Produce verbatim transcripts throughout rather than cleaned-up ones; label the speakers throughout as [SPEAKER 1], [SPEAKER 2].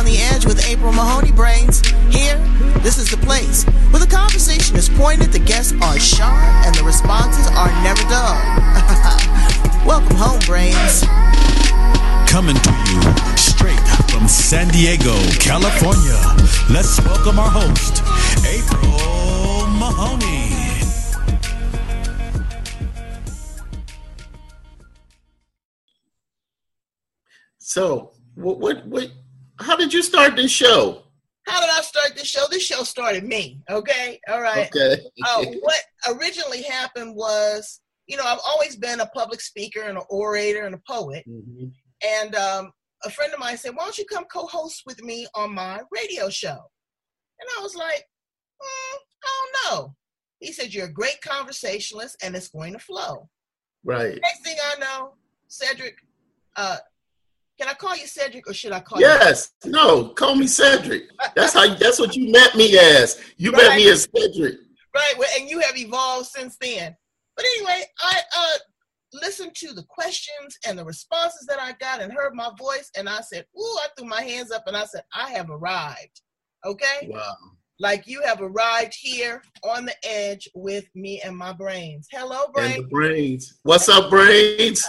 [SPEAKER 1] On the Edge with April Mahoney Brains. Here, this is the place where the conversation is pointed, the guests are sharp, and the responses are never dull. Welcome home, Brains.
[SPEAKER 2] Coming to you straight from San Diego, California. Let's welcome our host, April Mahoney.
[SPEAKER 3] So, what, what, what, how did you start this show?
[SPEAKER 1] How did I start this show? This show started me, okay? All right.
[SPEAKER 3] Okay.
[SPEAKER 1] uh, what originally happened was, you know, I've always been a public speaker and an orator and a poet. Mm-hmm. And um, a friend of mine said, why don't you come co-host with me on my radio show? And I was like, mm, I don't know. He said, you're a great conversationalist and it's going to flow.
[SPEAKER 3] Right.
[SPEAKER 1] Next thing I know, Cedric, uh, can I call you Cedric or should I call
[SPEAKER 3] yes.
[SPEAKER 1] you?
[SPEAKER 3] Yes. No, call me Cedric. That's how. That's what you met me as. You right. met me as Cedric.
[SPEAKER 1] Right. Well, and you have evolved since then. But anyway, I uh, listened to the questions and the responses that I got and heard my voice. And I said, ooh, I threw my hands up and I said, I have arrived. Okay.
[SPEAKER 3] Wow.
[SPEAKER 1] Like you have arrived here on the edge with me and my brains. Hello, Brains.
[SPEAKER 3] And the brains. What's up, Brains?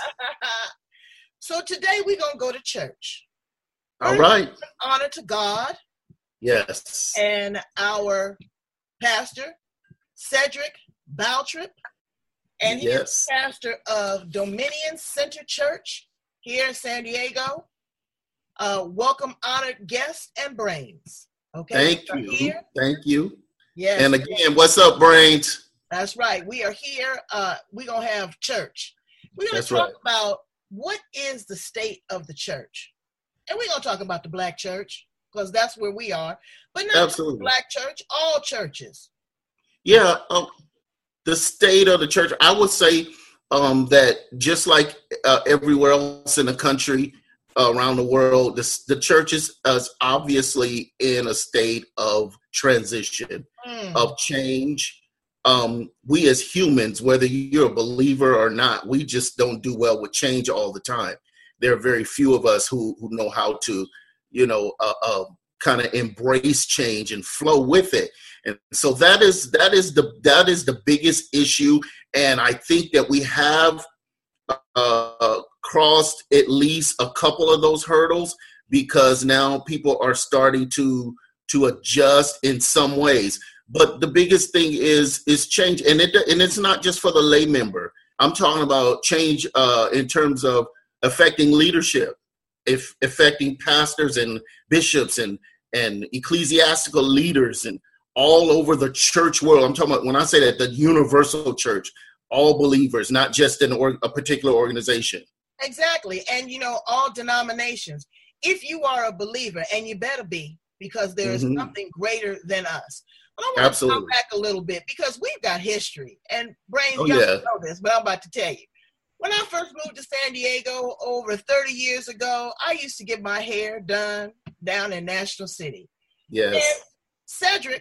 [SPEAKER 1] So today we're going to go to church.
[SPEAKER 3] All First, right.
[SPEAKER 1] Honor to God.
[SPEAKER 3] Yes.
[SPEAKER 1] And our pastor, Cedric Baltrip. And he's yes. pastor of Dominion Center Church here in San Diego. Uh, welcome, honored guests and brains. Okay.
[SPEAKER 3] Thank you. Here. Thank you.
[SPEAKER 1] Yes.
[SPEAKER 3] And again, what's up, Brains?
[SPEAKER 1] That's right. We are here. Uh, we're going to have church. We're going to talk right. about what is the state of the church? And we're going to talk about the Black church because that's where we are. But not Absolutely. The Black church, all churches.
[SPEAKER 3] Yeah, um, the state of the church, I would say um, that just like uh, everywhere else in the country, uh, around the world, the, the church is uh, obviously in a state of transition, mm. of change. Um, we as humans, whether you're a believer or not, we just don't do well with change all the time. There are very few of us who, who know how to, you know, uh, uh, kind of embrace change and flow with it. And so that is that is the that is the biggest issue. And I think that we have uh, crossed at least a couple of those hurdles because now people are starting to to adjust in some ways. But the biggest thing is is change, and it and it's not just for the lay member. I'm talking about change uh, in terms of affecting leadership, if affecting pastors and bishops and and ecclesiastical leaders and all over the church world. I'm talking about when I say that the universal church, all believers, not just in or, a particular organization.
[SPEAKER 1] Exactly, and you know all denominations. If you are a believer, and you better be, because there is mm-hmm. something greater than us. But I want Absolutely. to come back a little bit because we've got history. And Brains, oh, y'all yeah. know this, but I'm about to tell you. When I first moved to San Diego over thirty years ago, I used to get my hair done down in National City.
[SPEAKER 3] Yes.
[SPEAKER 1] And Cedric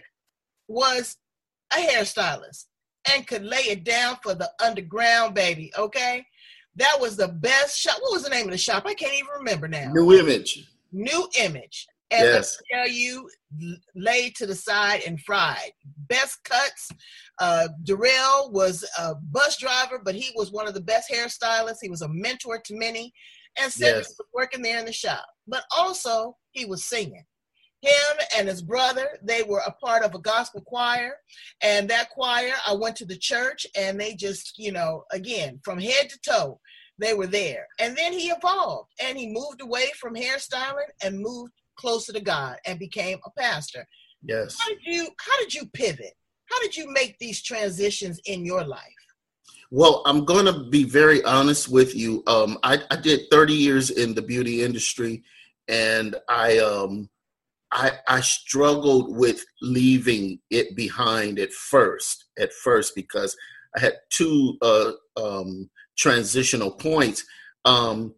[SPEAKER 1] was a hairstylist and could lay it down for the underground, baby, okay? That was the best shop. What was the name of the shop? I can't even remember now.
[SPEAKER 3] New Image.
[SPEAKER 1] New Image. And
[SPEAKER 3] yes.
[SPEAKER 1] I tell you, laid to the side and fried. Best cuts. Uh, Darrell was a bus driver, but he was one of the best hairstylists. He was a mentor to many. And Cedric yes. was working there in the shop. But also, he was singing. Him and his brother, they were a part of a gospel choir. And that choir, I went to the church, and they just, you know, again, from head to toe, they were there. And then he evolved, and he moved away from hairstyling and moved closer to God and became a pastor.
[SPEAKER 3] Yes.
[SPEAKER 1] How did you how did you pivot? How did you make these transitions in your life?
[SPEAKER 3] Well, I'm going to be very honest with you. Um, I, I did thirty years in the beauty industry, and I um I I struggled with leaving it behind at first. At first, because I had two uh, um, transitional points. Um,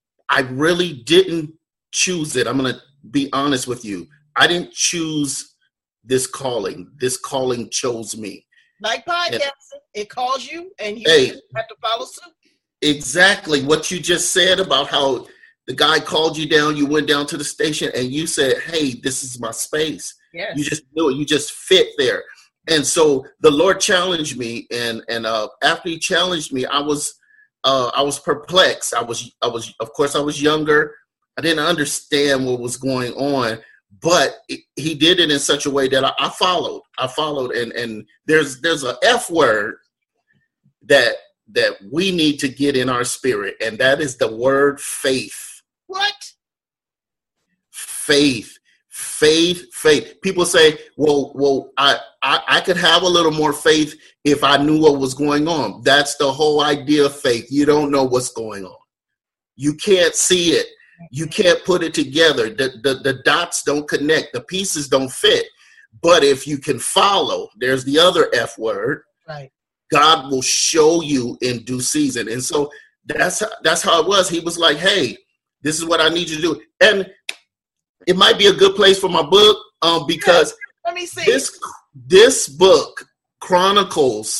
[SPEAKER 3] I really didn't choose it. I'm going to be honest with you. I didn't choose this calling. This calling chose me.
[SPEAKER 1] Like podcasting, it calls you and you
[SPEAKER 3] hey,
[SPEAKER 1] have to follow suit.
[SPEAKER 3] Exactly what you just said about how The guy called you down, you went down to the station and you said, hey, this is my space.
[SPEAKER 1] Yes.
[SPEAKER 3] You just knew it. You just fit there. And so the Lord challenged me. And, and uh, after he challenged me, I was, uh, I was perplexed. I was, I was, of course I was younger. I didn't understand what was going on, but it, he did it in such a way that I, I followed. I followed. And, and there's, there's a F word that, that we need to get in our spirit. And that is the word faith.
[SPEAKER 1] What?
[SPEAKER 3] Faith, faith, faith. People say, well, well, I, I, I could have a little more faith if I knew what was going on. That's the whole idea of faith. You don't know what's going on. You can't see it. You can't put it together. The, the, the dots don't connect. The pieces don't fit. But if you can follow, there's the other F word.
[SPEAKER 1] Right.
[SPEAKER 3] God will show you in due season. And so that's, that's how it was. He was like, hey, this is what I need you to do. And it might be a good place for my book um, because
[SPEAKER 1] Let me see.
[SPEAKER 3] this this book chronicles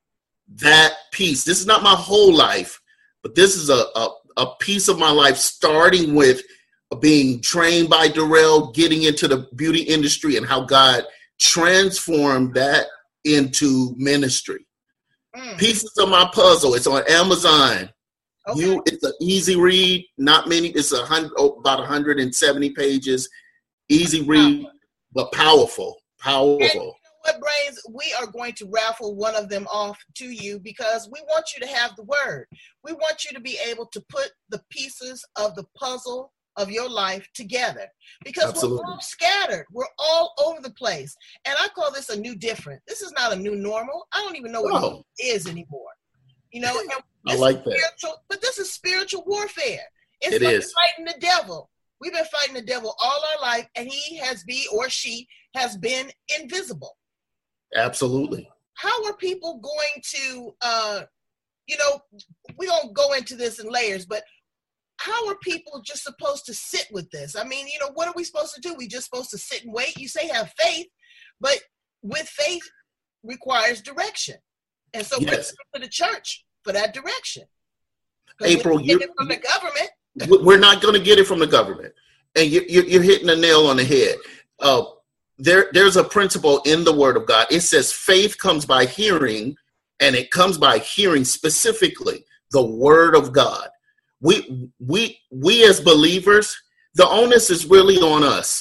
[SPEAKER 3] that piece. This is not my whole life, but this is a, a, a piece of my life, starting with being trained by Darrell, getting into the beauty industry, and how God transformed that into ministry. Mm. Pieces of my puzzle. It's on Amazon. Okay. You, it's an easy read. Not many. It's a hundred, oh, about one hundred seventy pages. Easy read, but powerful. Powerful. And you know
[SPEAKER 1] what, Brains? We are going to raffle one of them off to you because we want you to have the word. We want you to be able to put the pieces of the puzzle of your life together because Absolutely. We're all scattered. We're all over the place. And I call this a new different. This is not a new normal. I don't even know what
[SPEAKER 3] oh.
[SPEAKER 1] it is anymore. You know, and
[SPEAKER 3] I like that.
[SPEAKER 1] But this is spiritual warfare. It's
[SPEAKER 3] it
[SPEAKER 1] like
[SPEAKER 3] is.
[SPEAKER 1] fighting the devil. We've been fighting the devil all our life, and he has been or she has been invisible.
[SPEAKER 3] Absolutely.
[SPEAKER 1] How are people going to, uh, you know, we don't go into this in layers, but how are people just supposed to sit with this? I mean, you know, what are we supposed to do? We just supposed to sit and wait? You say have faith, but with faith requires direction. And so yes. we're looking to the church for that direction.
[SPEAKER 3] April,
[SPEAKER 1] you it from the government.
[SPEAKER 3] We're not going to get it from the government. And you, you, you're hitting the nail on the head. Uh, there, there's a principle in the Word of God. It says faith comes by hearing, and it comes by hearing specifically the Word of God. We, we, we as believers, the onus is really on us.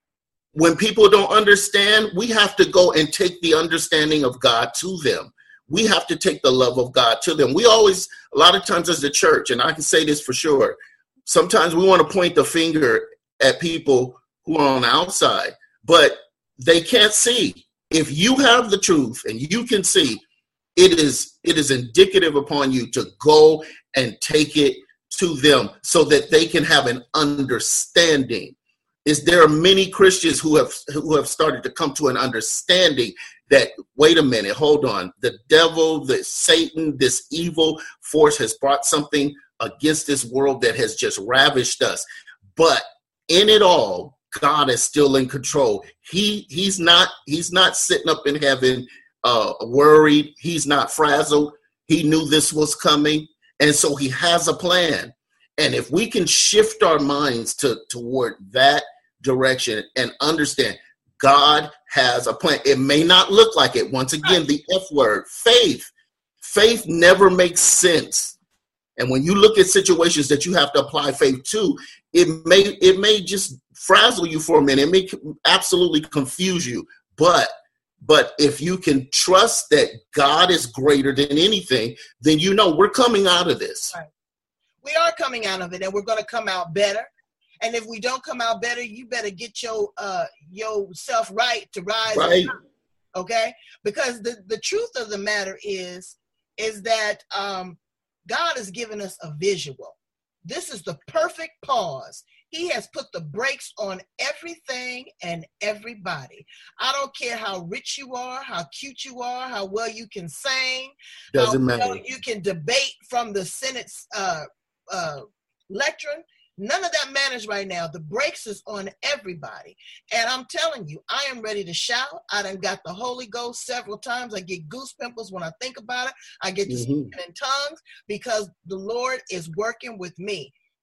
[SPEAKER 3] When people don't understand, we have to go and take the understanding of God to them. We have to take the love of God to them. We always, a lot of times as the church, and I can say this for sure, sometimes we want to point the finger at people who are on the outside, but they can't see. If you have the truth and you can see, it is, it is indicative upon you to go and take it to them so that they can have an understanding. Is there are many Christians who have who have started to come to an understanding that, wait a minute, hold on, the devil, the Satan, this evil force has brought something against this world that has just ravished us. But in it all, God is still in control. He he's not he's not sitting up in heaven uh, worried. He's not frazzled. He knew this was coming, and so he has a plan. And if we can shift our minds to toward that direction and understand God has a plan. It may not look like it. Once again, the F word, faith. Faith never makes sense. And when you look at situations that you have to apply faith to, it may it may just frazzle you for a minute. It may absolutely confuse you. But but if you can trust that God is greater than anything, then you know we're coming out of this.
[SPEAKER 1] Right. We are coming out of it, and we're going to come out better. And if we don't come out better, you better get your uh yourself right to rise.
[SPEAKER 3] Right.
[SPEAKER 1] Up, okay? Because the, the truth of the matter is, is that um, God has given us a visual. This is the perfect pause. He has put the brakes on everything and everybody. I don't care how rich you are, how cute you are, how well you can sing.
[SPEAKER 3] Doesn't
[SPEAKER 1] how
[SPEAKER 3] matter.
[SPEAKER 1] well you can debate from the Senate's uh, uh, lectern. None of that matters right now. The brakes is on everybody. And I'm telling you, I am ready to shout. I done got the Holy Ghost several times. I get goose pimples when I think about it. I get to mm-hmm. speaking in tongues because the Lord is working with me.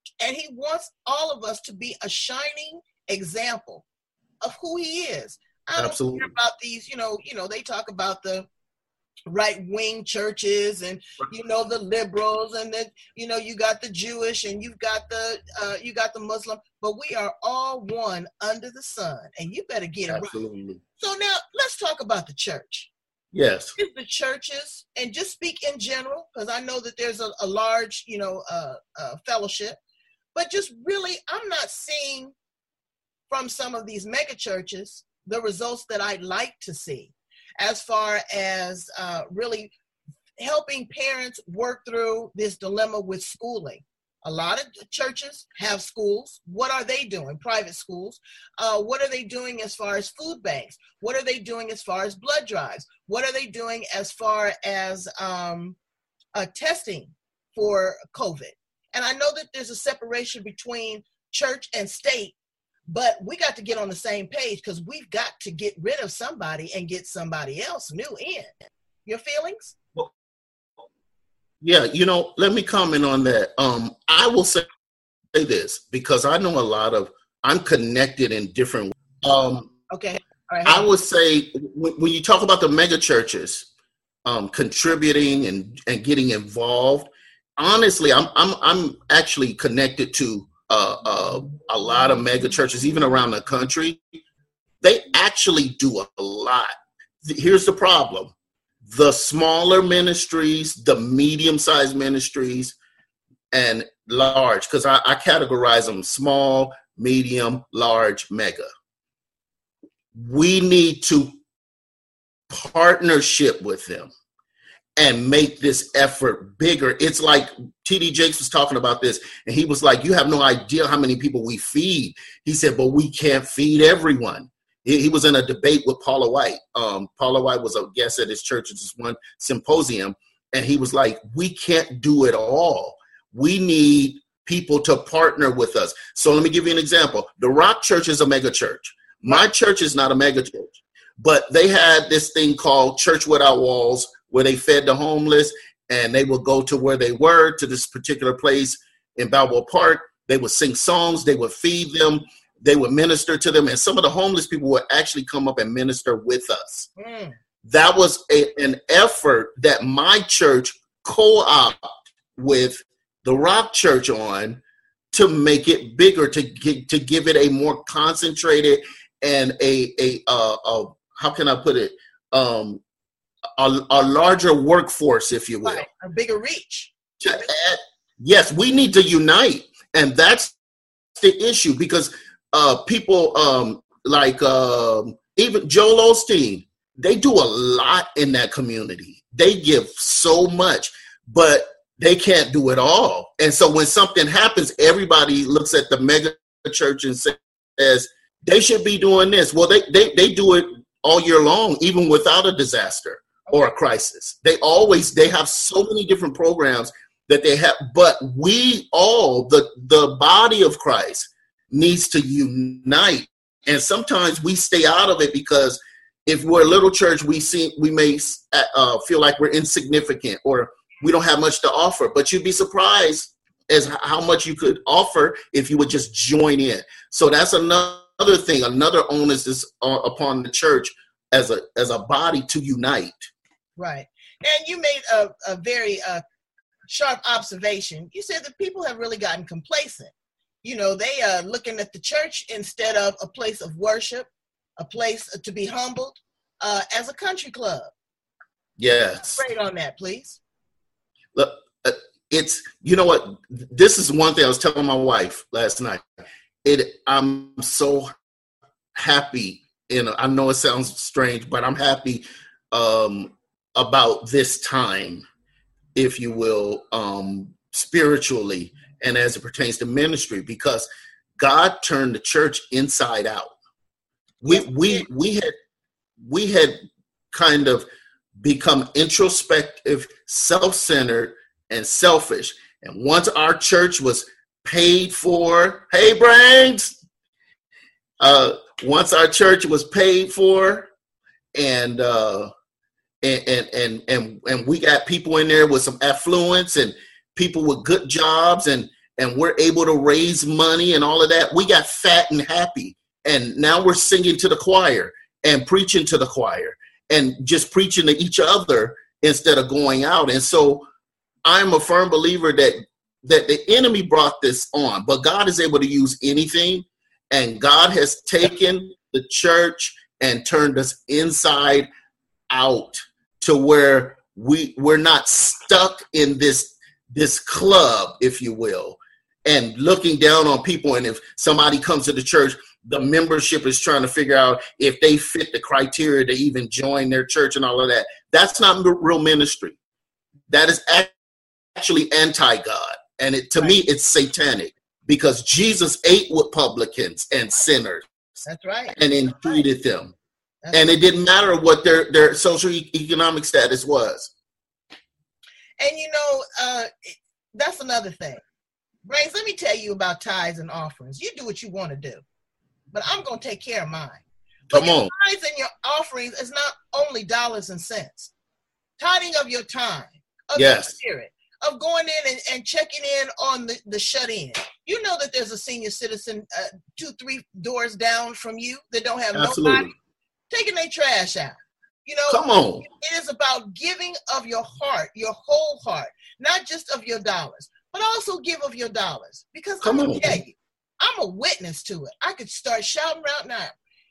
[SPEAKER 1] And he wants all of us to be a shining example of who he is. I don't
[SPEAKER 3] Absolutely.
[SPEAKER 1] hear about these, you know, you know, they talk about the right-wing churches and, you know, the liberals, and then, you know, you got the Jewish and you've got the, uh, you got the Muslim, but we are all one under the sun, and you better get it
[SPEAKER 3] Absolutely.
[SPEAKER 1] right. So now let's talk about the church.
[SPEAKER 3] Yes.
[SPEAKER 1] If the churches, and just speak in general, because I know that there's a, a large, you know, uh, uh, fellowship, but just really, I'm not seeing from some of these mega churches the results that I'd like to see, as far as uh, really helping parents work through this dilemma with schooling. A lot of churches have schools. What are they doing? Private schools. Uh, what are they doing as far as food banks? What are they doing as far as blood drives? What are they doing as far as um, uh, testing for COVID? And I know that there's a separation between church and state, but we got to get on the same page, because we've got to get rid of somebody and get somebody else new in. Your feelings?
[SPEAKER 3] Well, yeah, you know, let me comment on that. Um, I will say this, because I know a lot of, I'm connected in different ways. Um,
[SPEAKER 1] okay. All right.
[SPEAKER 3] I would say when, when you talk about the mega churches um, contributing and, and getting involved, honestly, I'm I'm I'm actually connected to uh, uh, a lot of mega churches, even around the country. They actually do a lot. Here's the problem. The smaller ministries, the medium-sized ministries, and large, because I, I categorize them small, medium, large, mega. We need to partnership with them and make this effort bigger. It's like T D Jakes was talking about this, and he was like, you have no idea how many people we feed. He said, but we can't feed everyone. He, he was in a debate with Paula White. Um, Paula White was a guest at his church at this one symposium, and he was like, we can't do it all. We need people to partner with us. So let me give you an example. The Rock Church is a mega church. My church is not a mega church, but they had this thing called Church Without Walls, where they fed the homeless, and they would go to where they were, to this particular place in Balboa Park. They would sing songs, they would feed them, they would minister to them, and some of the homeless people would actually come up and minister with us. Mm. That was a, an effort that my church co-opted with the Rock Church on to make it bigger, to get, to give it a more concentrated and a, a, uh, a how can I put it, um, A, a larger workforce, if you will.
[SPEAKER 1] Right. A bigger reach.
[SPEAKER 3] To add, yes, we need to unite. And that's the issue, because uh, people um, like um, even Joel Osteen, they do a lot in that community. They give so much, but they can't do it all. And so when something happens, everybody looks at the mega church and says, they should be doing this. Well, they, they, they do it all year long, even without a disaster or a crisis. They always, they have so many different programs that they have, but we all, the, the body of Christ needs to unite. And sometimes we stay out of it because if we're a little church, we see, we may uh, feel like we're insignificant or we don't have much to offer, but you'd be surprised as how much you could offer if you would just join in. So that's another thing, another onus is uh, upon the church as a, as a body to unite.
[SPEAKER 1] Right. And you made a, a very uh, sharp observation. You said that people have really gotten complacent. You know, they are looking at the church instead of a place of worship, a place to be humbled, uh, as a country club.
[SPEAKER 3] Yes.
[SPEAKER 1] Elaborate on that, please.
[SPEAKER 3] Look, uh, it's, you know what, this is one thing I was telling my wife last night. It, I'm so happy, and I know it sounds strange, but I'm happy um, about this time, if you will, um, spiritually and as it pertains to ministry, because God turned the church inside out. We we we had we had kind of become introspective, self-centered, and selfish. And once our church was paid for, hey brains, uh, once our church was paid for, and uh, and and and and and we got people in there with some affluence and people with good jobs, and and we're able to raise money and all of that, we got fat and happy. And now we're singing to the choir and preaching to the choir and just preaching to each other instead of going out. And so I'm a firm believer that that the enemy brought this on, but God is able to use anything. And God has taken the church and turned us inside out to where we, we're not stuck in this, this club, if you will, and looking down on people. And if somebody comes to the church, the membership is trying to figure out if they fit the criteria to even join their church and all of that. That's not real ministry. That is actually anti-God. And it, to right. me, it's satanic, because Jesus ate with publicans and sinners.
[SPEAKER 1] That's right.
[SPEAKER 3] And then treated
[SPEAKER 1] right.
[SPEAKER 3] them.
[SPEAKER 1] That's
[SPEAKER 3] and
[SPEAKER 1] right.
[SPEAKER 3] it didn't matter what their, their social economic status was.
[SPEAKER 1] And, you know, uh, that's another thing. Brains, let me tell you about tithes and offerings. You do what you want to do, but I'm going to take care of mine. But
[SPEAKER 3] Come
[SPEAKER 1] your
[SPEAKER 3] on.
[SPEAKER 1] tithes and your offerings is not only dollars and cents. Tithing of your time, of
[SPEAKER 3] yes.
[SPEAKER 1] your spirit, of going in and, and checking in on the, the shut-in. You know that there's a senior citizen uh, two, three doors down from you that don't have
[SPEAKER 3] Absolutely.
[SPEAKER 1] nobody taking their trash out. You know,
[SPEAKER 3] Come on.
[SPEAKER 1] It is about giving of your heart, your whole heart, not just of your dollars, but also give of your dollars. Because
[SPEAKER 3] Come
[SPEAKER 1] I'm going to
[SPEAKER 3] on.
[SPEAKER 1] tell you, I'm a witness to it. I could start shouting out now.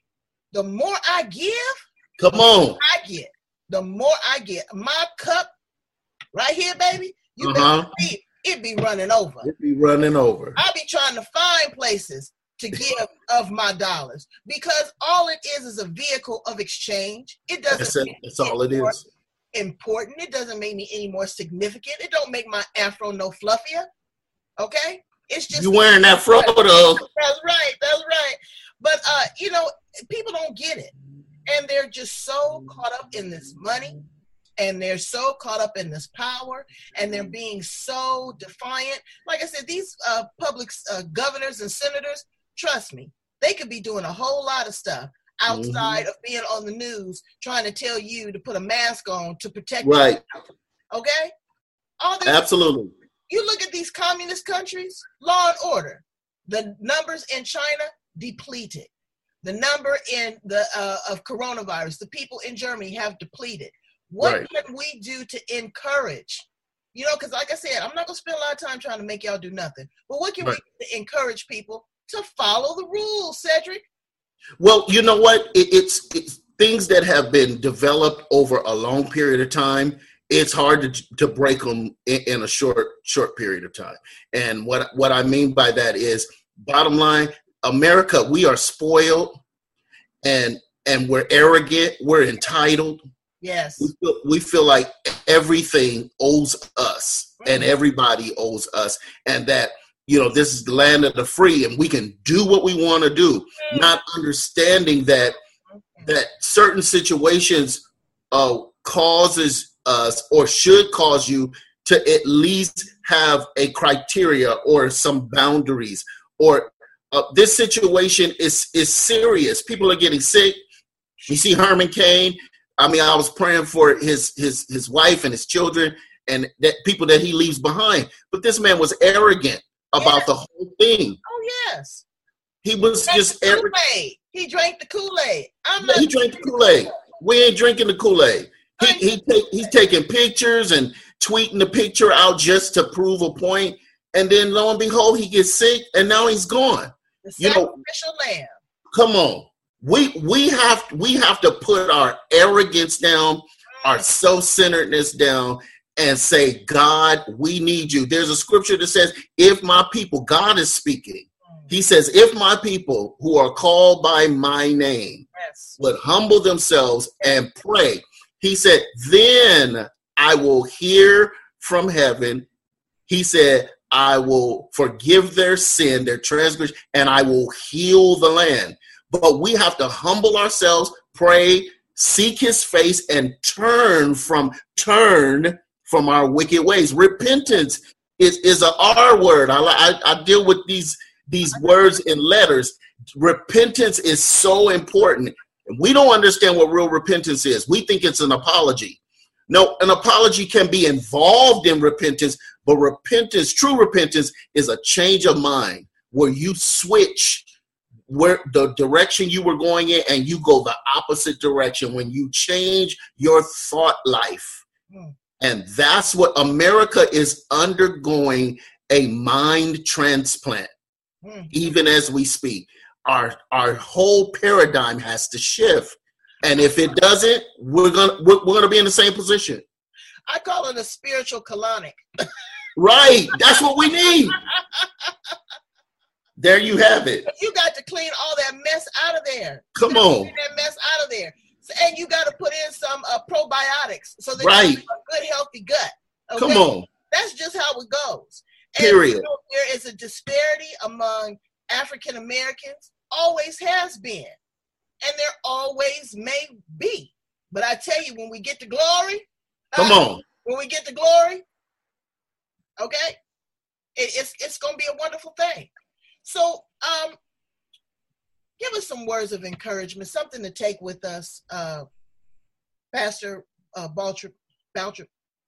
[SPEAKER 1] The more I give,
[SPEAKER 3] Come on.
[SPEAKER 1] I get. The more I get. My cup right here, baby, you
[SPEAKER 3] Uh-huh.
[SPEAKER 1] better believe it be running over.
[SPEAKER 3] It be running over.
[SPEAKER 1] I be trying to find places to give of my dollars, because all it is is a vehicle of exchange. It doesn't
[SPEAKER 3] That's, it.
[SPEAKER 1] make
[SPEAKER 3] That's
[SPEAKER 1] me
[SPEAKER 3] all it
[SPEAKER 1] more
[SPEAKER 3] is.
[SPEAKER 1] important. It doesn't make me any more significant. It don't make my afro no fluffier. Okay? It's just
[SPEAKER 3] You wearing that fro though.
[SPEAKER 1] That's right. That's right. But uh, you know, people don't get it. And they're just so caught up in this money, and they're so caught up in this power, and they're being so defiant. Like I said, these uh, public uh, governors and senators, trust me, they could be doing a whole lot of stuff outside mm-hmm. of being on the news trying to tell you to put a mask on to protect
[SPEAKER 3] right.
[SPEAKER 1] yourself. Okay? All
[SPEAKER 3] Absolutely.
[SPEAKER 1] You look at these communist countries, law and order. The numbers in China depleted. The number in the uh, of coronavirus, the people in Germany have depleted. What right. can we do to encourage? You know, because like I said, I'm not going to spend a lot of time trying to make y'all do nothing. But what can right. we do to encourage people to follow the rules, Cedric?
[SPEAKER 3] Well, you know what? It, it's, it's things that have been developed over a long period of time. It's hard to to break them in, in a short short period of time. And what what I mean by that is, bottom line, America, we are spoiled, and and we're arrogant, we're entitled.
[SPEAKER 1] Yes.
[SPEAKER 3] We feel, we feel like everything owes us, mm-hmm. and everybody owes us, and that, you know, this is the land of the free, and we can do what we want to do, mm-hmm. not understanding that mm-hmm. that certain situations uh, causes us, or should cause you, to at least have a criteria or some boundaries. Or uh, this situation is is serious. People are getting sick. You see Herman Cain. I mean, I was praying for his his his wife and his children and that people that he leaves behind. But this man was arrogant about yes. the whole thing.
[SPEAKER 1] Oh yes,
[SPEAKER 3] he was
[SPEAKER 1] he
[SPEAKER 3] just arrogant.
[SPEAKER 1] He drank the Kool-Aid. I'm
[SPEAKER 3] yeah, he drank the Kool-Aid. We ain't drinking the Kool-Aid. He he take, he's taking pictures and tweeting the picture out just to prove a point, and then lo and behold, he gets sick, and now he's gone.
[SPEAKER 1] The
[SPEAKER 3] you know,
[SPEAKER 1] sacrificial lamb.
[SPEAKER 3] Come on. We we have we have to put our arrogance down, our self-centeredness down, and say, God, we need you. There's a scripture that says, if my people, God is speaking. He says, if my people who are called by my name
[SPEAKER 1] yes.
[SPEAKER 3] would humble themselves and pray, he said, then I will hear from heaven. He said, I will forgive their sin, their transgression, and I will heal the land. But we have to humble ourselves, pray, seek his face, and turn from turn from our wicked ways. Repentance is, is a R word. I, I, I deal with these, these words in letters. Repentance is so important. We don't understand what real repentance is. We think it's an apology. No, an apology can be involved in repentance, But repentance, true repentance, is a change of mind where you switch where the direction you were going in and you go the opposite direction when you change your thought life. Mm. And that's what America is undergoing, a mind transplant, mm. even as we speak. Our our whole paradigm has to shift. And if it doesn't, we're gonna we're, we're gonna be in the same position.
[SPEAKER 1] I call it a spiritual colonic.
[SPEAKER 3] Right. That's what we need. There you have it.
[SPEAKER 1] You got to clean all that mess out of there.
[SPEAKER 3] Come on.
[SPEAKER 1] Clean that mess out of there. So, and you got to put in some uh, probiotics so that
[SPEAKER 3] right.
[SPEAKER 1] you have a good, healthy gut. Okay?
[SPEAKER 3] Come on.
[SPEAKER 1] That's just how it goes.
[SPEAKER 3] Period.
[SPEAKER 1] And, you know, there is a disparity among African Americans. Always has been. And there always may be. But I tell you, when we get to glory.
[SPEAKER 3] Come
[SPEAKER 1] uh,
[SPEAKER 3] on.
[SPEAKER 1] When we get to glory. Okay. It, it's it's going to be a wonderful thing. So, um, give us some words of encouragement, something to take with us, uh, Pastor uh, Baltrip. Baltrip.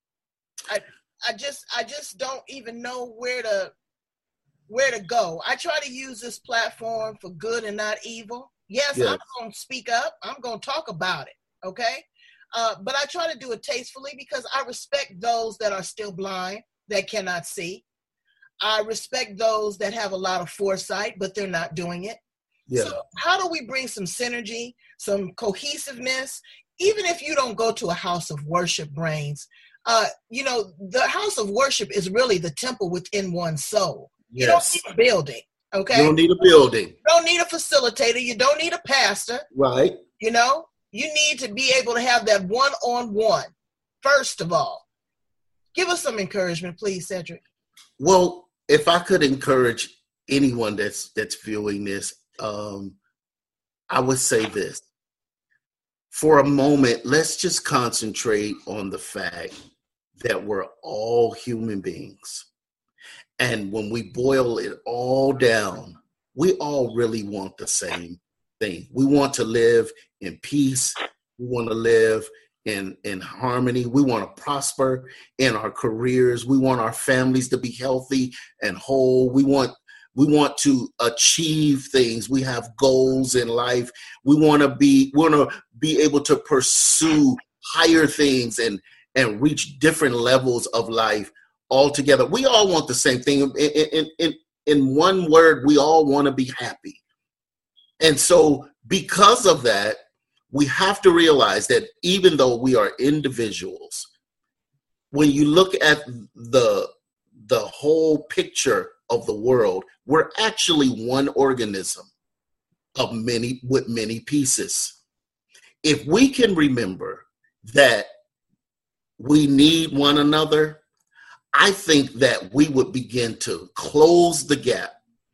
[SPEAKER 1] I I just I just don't even know where to where to go. I try to use this platform for good and not evil. Yes, yes. I'm going to speak up. I'm going to talk about it. Okay, uh, but I try to do it tastefully because I respect those that are still blind, that cannot see. I respect those that have a lot of foresight, but they're not doing it. Yeah. So how do we bring some synergy, some cohesiveness, even if you don't go to a house of worship, Brains? Uh, you know, the house of worship is really the temple within one's soul. Yes. You don't need a building, okay?
[SPEAKER 3] You don't need a building.
[SPEAKER 1] You don't need a facilitator. You don't need a pastor.
[SPEAKER 3] Right.
[SPEAKER 1] You know, you need to be able to have that one-on-one, first of all. Give us some encouragement, please, Cedric.
[SPEAKER 3] Well, if I could encourage anyone that's that's viewing this, um, I would say this. For a moment, let's just concentrate on the fact that we're all human beings. And when we boil it all down, we all really want the same thing. We want to live in peace. We want to live in, in harmony. We want to prosper in our careers. We want our families to be healthy and whole. We want we want to achieve things. We have goals in life. We want to be we want to be able to pursue higher things and and reach different levels of life altogether. We all want the same thing. In, in, in, in one word, we all want to be happy. And so because of that, we have to realize that even though we are individuals, when you look at the, the whole picture of the world, we're actually one organism of many with many pieces. If we can remember that we need one another, I think that we would begin to close the gap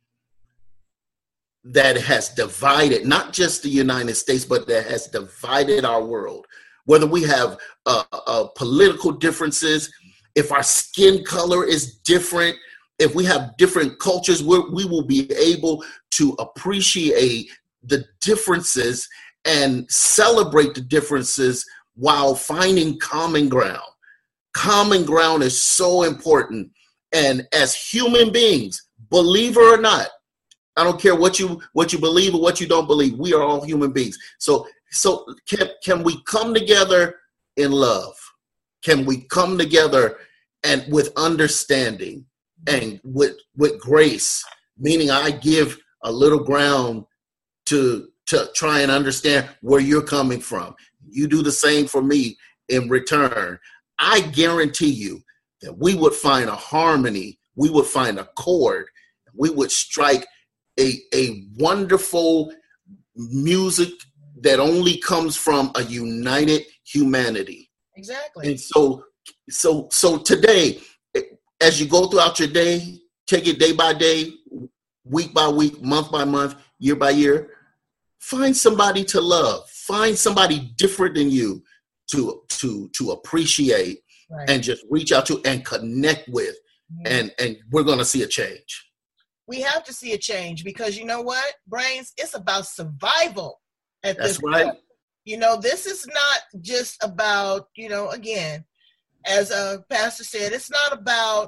[SPEAKER 3] that has divided not just the United States, but that has divided our world. Whether we have uh, uh, political differences, if our skin color is different, if we have different cultures, we we will be able to appreciate the differences and celebrate the differences while finding common ground. Common ground is so important. And as human beings, believer or not, I don't care what you what you believe or what you don't believe, we are all human beings. So so can, can we come together in love? Can we come together and with understanding and with with grace, meaning I give a little ground to to try and understand where you're coming from. You do the same for me in return. I guarantee you that we would find a harmony, we would find a chord, we would strike a, a wonderful music that only comes from a united humanity.
[SPEAKER 1] Exactly.
[SPEAKER 3] And so, so, so today, as you go throughout your day, take it day by day, week by week, month by month, year by year, find somebody to love, find somebody different than you to, to, to appreciate, right, and just reach out to and connect with. Mm-hmm. And, and we're going to see a change.
[SPEAKER 1] We have to see a change because you know what, Brains, it's about survival at
[SPEAKER 3] That's
[SPEAKER 1] this
[SPEAKER 3] right.
[SPEAKER 1] point. You know, this is not just about, you know, again, as a pastor said, it's not about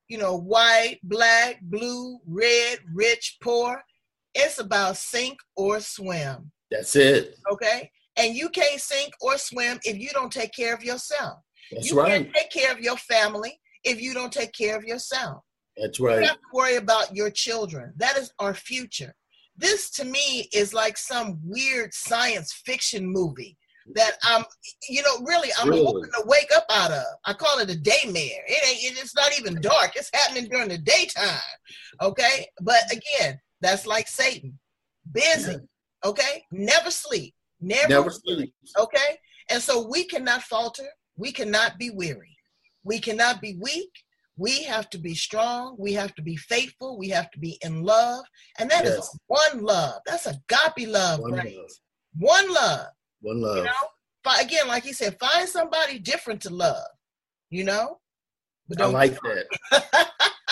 [SPEAKER 1] you know, white, black, blue, red, rich, poor. It's about sink or swim.
[SPEAKER 3] That's it.
[SPEAKER 1] Okay? And you can't sink or swim if you don't take care of yourself.
[SPEAKER 3] That's
[SPEAKER 1] you
[SPEAKER 3] right.
[SPEAKER 1] can't take care of your family if you don't take care of yourself.
[SPEAKER 3] That's right.
[SPEAKER 1] You have to worry about your children. That is our future. This, to me, is like some weird science fiction movie that I'm, you know, really, I'm
[SPEAKER 3] really?
[SPEAKER 1] hoping to wake up out of. I call it a daymare. It ain't, it's not even dark. It's happening during the daytime. Okay? But again, that's like Satan. Busy. Okay? Never sleep. Never,
[SPEAKER 3] Never sleep.
[SPEAKER 1] Okay? And so we cannot falter. We cannot be weary. We cannot be weak. We have to be strong. We have to be faithful. We have to be in love. And that yes. is one love. That's agape love,
[SPEAKER 3] one
[SPEAKER 1] right?
[SPEAKER 3] love.
[SPEAKER 1] One love.
[SPEAKER 3] One love.
[SPEAKER 1] You know? But again, like he said, find somebody different to love. You know?
[SPEAKER 3] But I like that.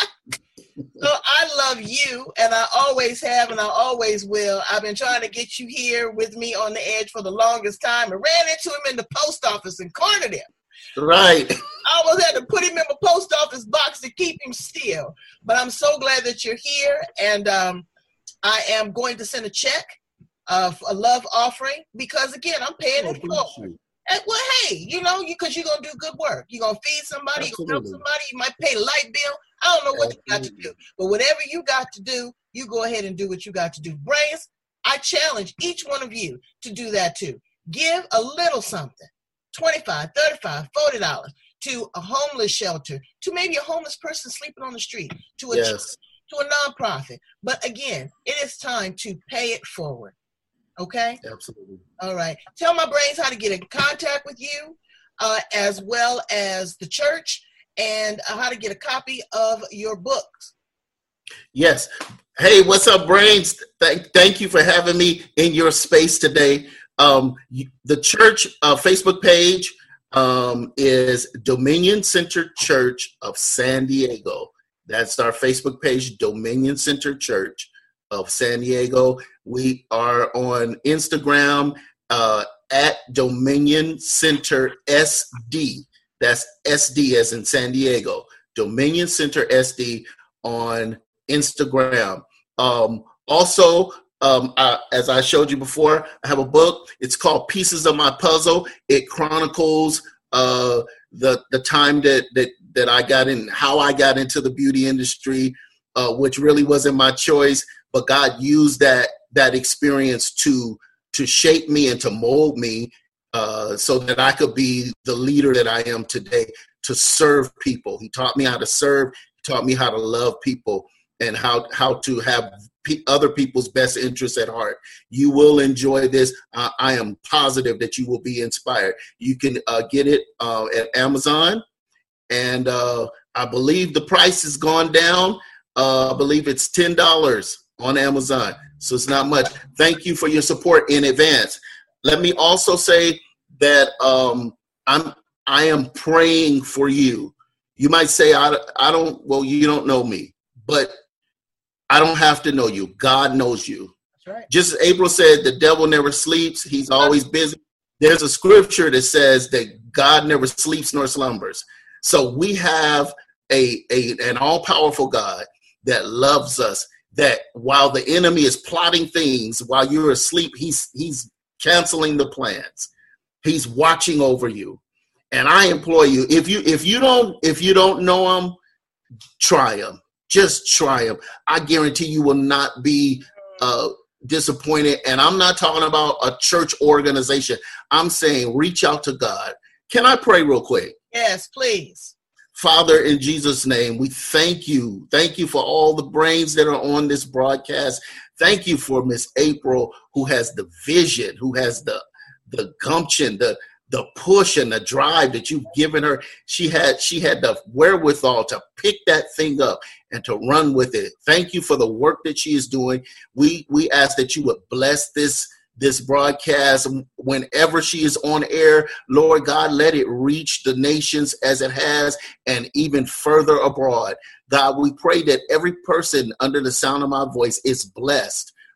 [SPEAKER 1] So I love you, and I always have, and I always will. I've been trying to get you here with me on the edge for the longest time, and ran into him in the post office and cornered him.
[SPEAKER 3] Right.
[SPEAKER 1] I almost had to put him in my post office box to keep him still. But I'm so glad that you're here, and um, I am going to send a check, uh, for a love offering, because again, I'm paying it forward. And, well, hey, you know, because you, you're going to do good work. You're going to feed somebody, you're going to help somebody, you might pay the light bill. I don't know what Absolutely. You got to do. But whatever you got to do, you go ahead and do what you got to do. Brains, I challenge each one of you to do that too. Give a little something, twenty-five dollars, thirty-five dollars, forty dollars, to a homeless shelter, to maybe a homeless person sleeping on the street, to a
[SPEAKER 3] yes.
[SPEAKER 1] church, to a nonprofit. But again, it is time to pay it forward. Okay?
[SPEAKER 3] Absolutely.
[SPEAKER 1] All right. Tell my brains how to get in contact with you, uh, as well as the church, and uh, how to get a copy of your books.
[SPEAKER 3] Yes. Hey, what's up, brains? Thank, thank you for having me in your space today. Um, the church uh, Facebook page um, is Dominion Center Church of San Diego. That's our Facebook page, Dominion Center Church of San Diego. We are on Instagram uh, at Dominion Center S D. That's S D as in San Diego. Dominion Center S D on Instagram. Um, also, um, I, as I showed you before, I have a book. It's called Pieces of My Puzzle. It chronicles uh, the the time that that that I got in, how I got into the beauty industry, uh, which really wasn't my choice, but God used that that experience to to shape me and to mold me uh, so that I could be the leader that I am today, to serve people. He taught me how to serve. He taught me how to love people and how how to have p- other people's best interests at heart. You will enjoy this. Uh, I am positive that you will be inspired. You can uh, get it uh, at Amazon, and uh, I believe the price has gone down. Uh, I believe it's ten dollars on Amazon, so it's not much. Thank you for your support in advance. Let me also say that um, I'm I am praying for you. You might say, I, I don't, well, you don't know me, but I don't have to know you. God knows you.
[SPEAKER 1] That's right. Just
[SPEAKER 3] as April said, the devil never sleeps. He's always busy. There's a scripture that says that God never sleeps nor slumbers. So we have a, a an all-powerful God that loves us, that while the enemy is plotting things, while you're asleep, he's he's canceling the plans. He's watching over you. And I implore you, if you if you don't if you don't know him, try him. Just try him. I guarantee you will not be uh, disappointed. And I'm not talking about a church organization. I'm saying reach out to God. Can I pray real quick?
[SPEAKER 1] Yes, please.
[SPEAKER 3] Father, in Jesus' name, we thank you. Thank you for all the brains that are on this broadcast. Thank you for Miss April, who has the vision, who has the the gumption, the the push and the drive that you've given her. She had she had the wherewithal to pick that thing up and to run with it. Thank you for the work that she is doing. We we ask that you would bless this this broadcast whenever she is on air. Lord God, let it reach the nations as it has and even further abroad. God, we pray that every person under the sound of my voice is blessed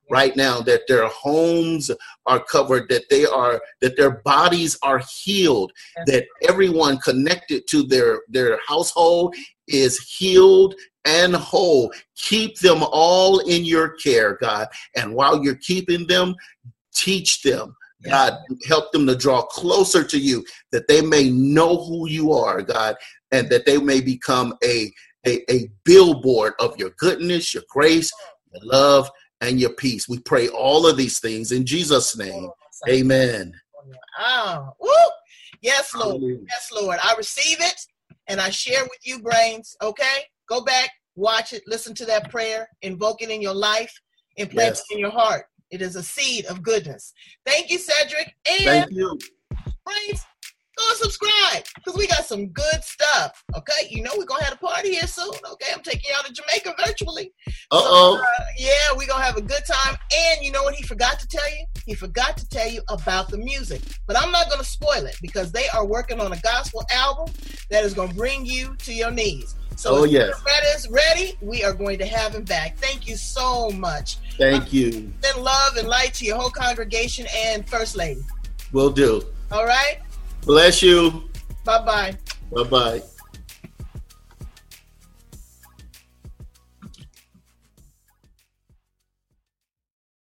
[SPEAKER 3] right now, that their homes are covered, that they are, that their bodies are healed, that everyone connected to their, their household is healed and whole. Keep them all in your care, God. And while you're keeping them, teach them. God, help them to draw closer to you, that they may know who you are, God, and that they may become a, a, a billboard of your goodness, your grace, your love, and your peace. We pray all of these things in Jesus' name. Amen.
[SPEAKER 1] Oh, woo! Yes, Lord. Hallelujah. Yes, Lord. I receive it, and I share with you, Brains. Okay? Go back, watch it, listen to that prayer, invoke it in your life, and plant yes. it in your heart. It is a seed of goodness. Thank you, Cedric. And
[SPEAKER 3] thank you.
[SPEAKER 1] Brains, go and subscribe, because we got some good stuff. Okay? You know we're going to have a party here soon. Okay? I'm taking you out to Jamaica virtually.
[SPEAKER 3] Uh-oh.
[SPEAKER 1] So, uh, yeah, we're going to have a good time. And you know what he forgot to tell you? He forgot to tell you about the music. But I'm not going to spoil it, because they are working on a gospel album that is going to bring you to your knees. So
[SPEAKER 3] oh,
[SPEAKER 1] if
[SPEAKER 3] yes.
[SPEAKER 1] Fred is ready, we are going to have him back. Thank you so much.
[SPEAKER 3] Thank
[SPEAKER 1] um,
[SPEAKER 3] you.
[SPEAKER 1] Send love and light to your whole congregation and First Lady.
[SPEAKER 3] Will do.
[SPEAKER 1] All right?
[SPEAKER 3] Bless you.
[SPEAKER 1] Bye-bye.
[SPEAKER 3] Bye-bye.